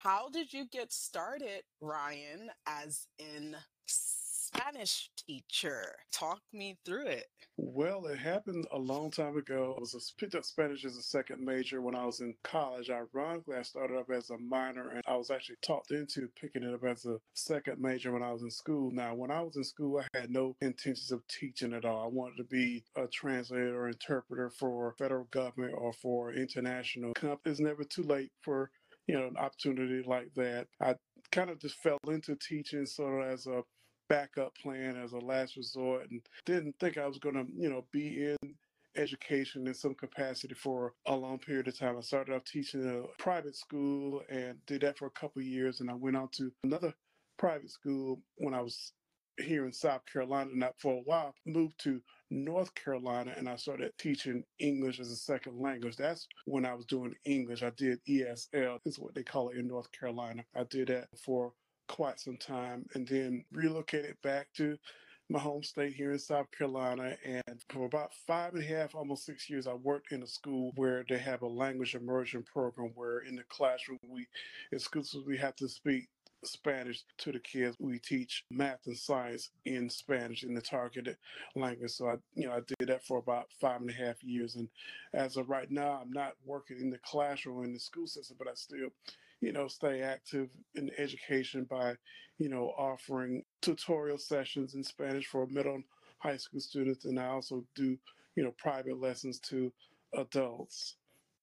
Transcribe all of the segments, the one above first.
How did you get started, Ryan, as in Spanish teacher? Talk me through it. Well, it happened a long time ago. Picked up Spanish as a second major when I was in college. Ironically, I started up as a minor, and I was actually talked into picking it up as a second major when I was in school. Now, when I was in school, I had no intentions of teaching at all. I wanted to be a translator or interpreter for federal government or for international companies. It's never too late for an opportunity like that. I kind of just fell into teaching sort of as a backup plan, as a last resort, and didn't think I was going to, be in education in some capacity for a long period of time. I started off teaching in a private school and did that for a couple of years, and I went on to another private school when I was here in South Carolina. Not for a while, moved to North Carolina, and I started teaching English as a second language. That's when I was doing English. I did ESL, is what they call it in North Carolina. I did that for quite some time and then relocated back to my home state here in South Carolina. And for about 5.5, almost 6 years, I worked in a school where they have a language immersion program where in the classroom we exclusively have to speak Spanish to the kids. We teach math and science in Spanish in the targeted language. So I did that for about 5.5 years. And as of right now, I'm not working in the classroom in the school system, but I still stay active in education by, offering tutorial sessions in Spanish for middle and high school students. And I also do, private lessons to adults.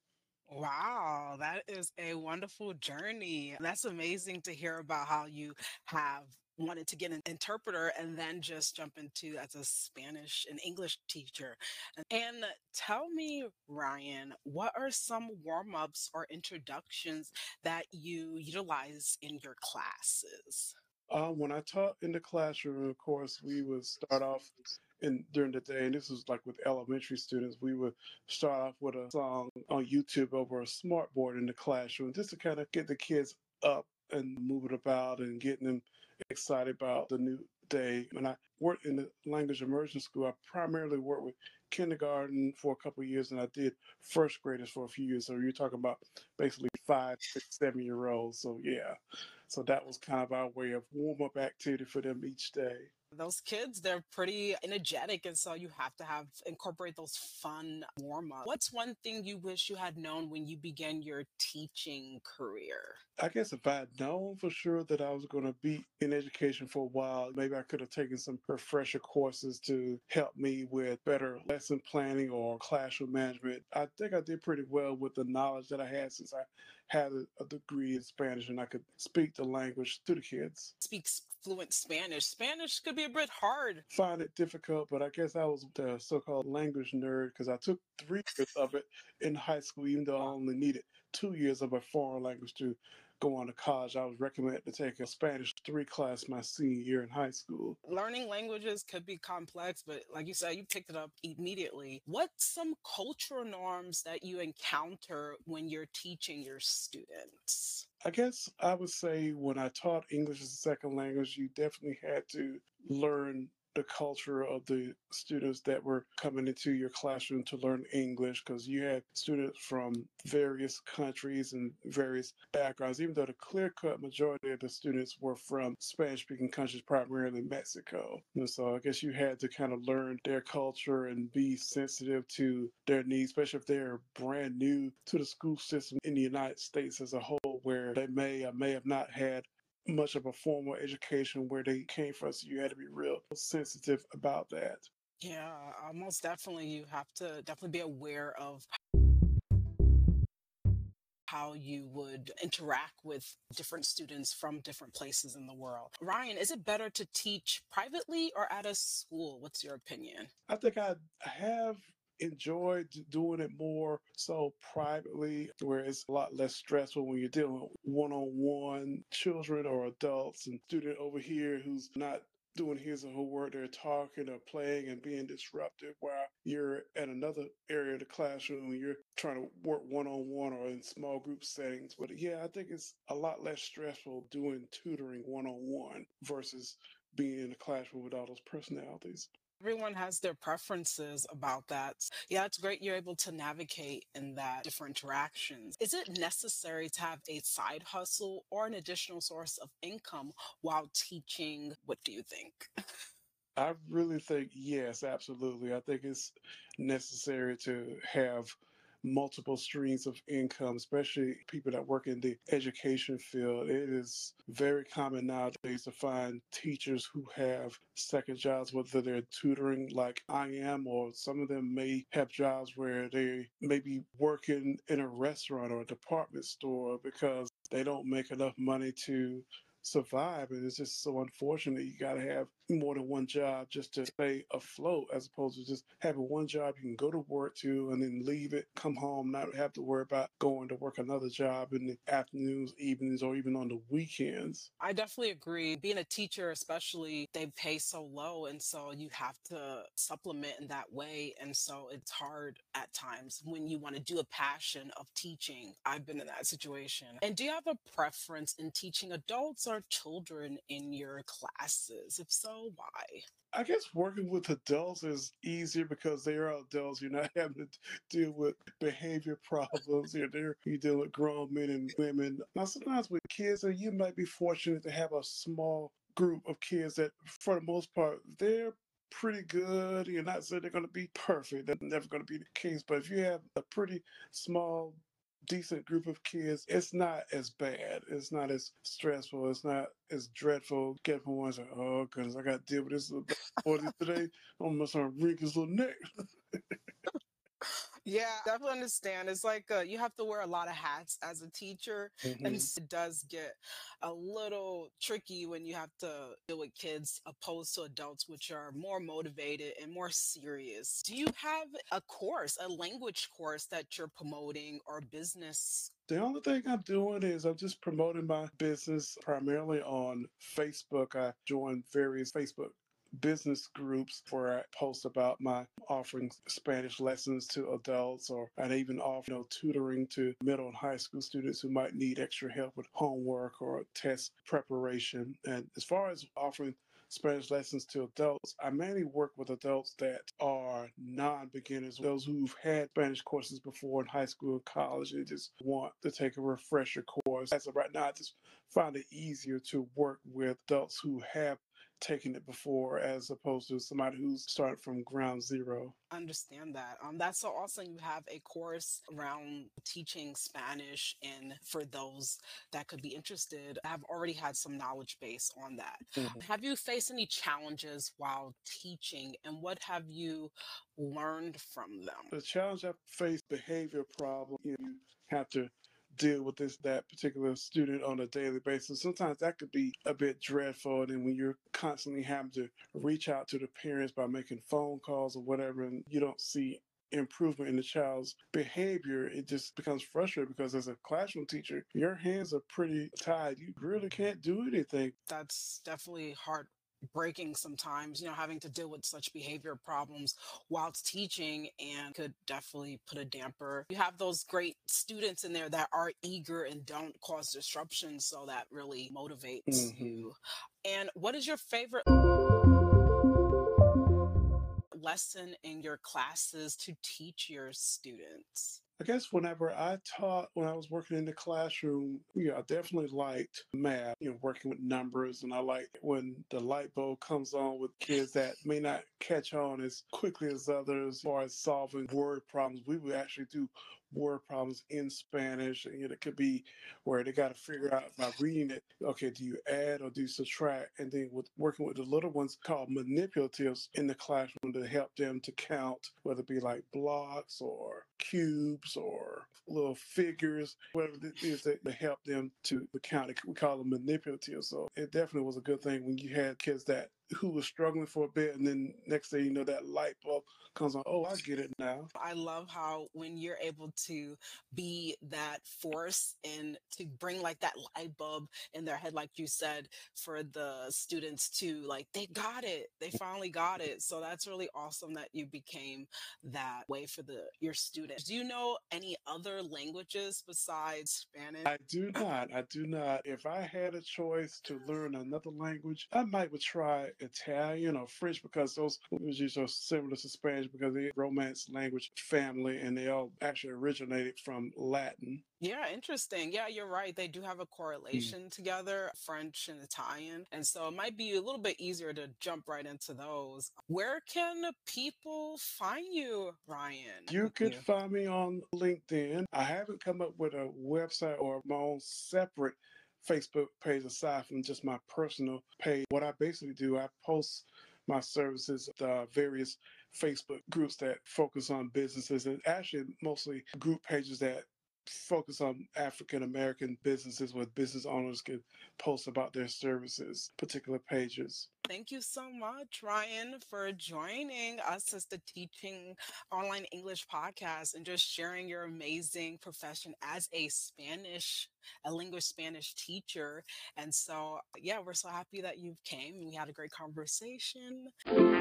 Wow, that is a wonderful journey. That's amazing to hear about how you have wanted to get an interpreter and then just jump into as a Spanish and English teacher. And tell me, Ryan, what are some warm ups or introductions that you utilize in your classes? When I taught in the classroom, of course, we would start off during the day, and this was like with elementary students, we would start off with a song on YouTube over a smart board in the classroom just to kind of get the kids up and moving about and getting them excited about the new day. When I worked in the language immersion school, I primarily worked with kindergarten for a couple of years, and I did first graders for a few years. So you're talking about basically 5, 6, 7 year olds. So yeah, so that was kind of our way of warm up activity for them each day. Those kids, they're pretty energetic, and so you have to have incorporate those fun warm-up. What's one thing you wish you had known when you began your teaching career? I guess if I had known for sure that I was going to be in education for a while, maybe I could have taken some refresher courses to help me with better lesson planning or classroom management. I think I did pretty well with the knowledge that I had since I had a degree in Spanish and I could speak the language to the kids. Speaks fluent Spanish. Spanish could be a bit hard. Find it difficult, but I guess I was the so-called language nerd because I took 3 years of it in high school, even though I only needed 2 years of a foreign language to go on to college. I was recommended to take a Spanish 3 class my senior year in high school. Learning languages could be complex, but like you said, you picked it up immediately. What's some cultural norms that you encounter when you're teaching your students? I guess I would say when I taught English as a second language, you definitely had to learn the culture of the students that were coming into your classroom to learn English because you had students from various countries and various backgrounds, even though the clear cut majority of the students were from Spanish speaking countries, primarily Mexico. And so I guess you had to kind of learn their culture and be sensitive to their needs, especially if they're brand new to the school system in the United States as a whole, where they may or may have not had much of a formal education where they came from. So you had to be real sensitive about that. Yeah, most definitely. You have to definitely be aware of how you would interact with different students from different places in the world. Ryan, is it better to teach privately or at a school? What's your opinion? I think I have enjoyed doing it more so privately, where it's a lot less stressful when you're dealing with one-on-one children or adults and student over here who's not doing his or her work. They're talking or playing and being disruptive while you're at another area of the classroom and you're trying to work one-on-one or in small group settings. But yeah, I think it's a lot less stressful doing tutoring one-on-one versus being in a classroom with all those personalities. Everyone has their preferences about that. Yeah, it's great you're able to navigate in that different interactions. Is it necessary to have a side hustle or an additional source of income while teaching? What do you think? I really think yes, absolutely. I think it's necessary to have multiple streams of income, especially people that work in the education field. It is very common nowadays to find teachers who have second jobs, whether they're tutoring like I am, or some of them may have jobs where they may be working in a restaurant or a department store because they don't make enough money to survive. And it's just so unfortunate. You got to have more than one job just to stay afloat, as opposed to just having one job you can go to work to and then leave it, come home, not have to worry about going to work another job in the afternoons, evenings, or even on the weekends. I definitely agree. Being a teacher, especially, they pay so low. And so you have to supplement in that way. And so it's hard at times when you want to do a passion of teaching. I've been in that situation. And do you have a preference in teaching adults or children in your classes? If so, why? I guess working with adults is easier because they are adults. You're not having to deal with behavior problems. You deal with grown men and women. Now, sometimes with kids, you might be fortunate to have a small group of kids that, for the most part, they're pretty good. You're not saying they're going to be perfect. That's never going to be the case. But if you have a pretty small decent group of kids, it's not as bad. It's not as stressful. It's not as dreadful. Get from one like, oh goodness, I got to deal with this little boy today. I'm gonna start wring his little neck. Yeah, definitely understand. It's like you have to wear a lot of hats as a teacher, and Hmm. it does get a little tricky when you have to deal with kids opposed to adults, which are more motivated and more serious. Do you have a course, a language course that you're promoting or business? The only thing I'm doing is I'm just promoting my business primarily on Facebook. I joined various Facebook business groups where I post about my offering Spanish lessons to adults, or I even offer tutoring to middle and high school students who might need extra help with homework or test preparation. And as far as offering Spanish lessons to adults, I mainly work with adults that are non beginners, those who've had Spanish courses before in high school and college and just want to take a refresher course. As of right now, I just find it easier to work with adults who have taken it before as opposed to somebody who's started from ground zero. Understand that. That's so awesome. You have a course around teaching Spanish, and for those that could be interested, have already had some knowledge base on that. Mhm. Have you faced any challenges while teaching, and what have you learned from them? The challenge I face behavior problem. You have to deal with that particular student on a daily basis. Sometimes that could be a bit dreadful. And then when you're constantly having to reach out to the parents by making phone calls or whatever, and you don't see improvement in the child's behavior, it just becomes frustrating because as a classroom teacher, your hands are pretty tied. You really can't do anything. That's definitely heartbreaking sometimes, having to deal with such behavior problems whilst teaching, and could definitely put a damper. You have those great students in there that are eager and don't cause disruption, so that really motivates Hmm. you. And what is your favorite lesson in your classes to teach your students? I guess whenever I taught, when I was working in the classroom, I definitely liked math, working with numbers. And I like when the light bulb comes on with kids that may not catch on as quickly as others. As far as solving word problems, we would actually do word problems in Spanish. And it could be where they got to figure out by reading it, okay, do you add or do you subtract? And then with working with the little ones called manipulatives in the classroom to help them to count, whether it be like blocks or cubes or little figures, whatever it is that to help them to count. We call them manipulative. So it definitely was a good thing when you had kids that who was struggling for a bit, and then next thing you know, that light bulb comes on. Oh, I get it now. I love how when you're able to be that force and to bring like that light bulb in their head, like you said, for the students to like, they got it, they finally got it. So that's really awesome that you became that way for your students. Do you know any other languages besides Spanish? I do not. I do not. If I had a choice to learn another language, I might would try Italian or French because those languages are similar to Spanish because they're Romance language family and they all actually originated from Latin. Yeah, interesting. Yeah, you're right. They do have a Mm. correlation together, French and Italian. And so it might be a little bit easier to jump right into those. Where can people find you, Ryan? You Thank could you. find me on LinkedIn. I haven't come up with a website or my own separate Facebook page aside from just my personal page. What I basically do, I post my services, the various Facebook groups that focus on businesses and actually mostly group pages that focus on African American businesses where business owners can post about their services, particular pages. Thank you so much, Ryan, for joining us as the Teaching Online English podcast and just sharing your amazing profession as a linguist Spanish teacher. And so, yeah, we're so happy that you came. We had a great conversation.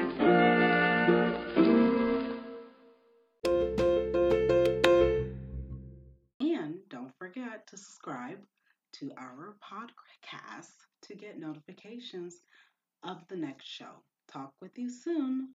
And don't forget to subscribe to our podcast to get notifications of the next show. Talk with you soon.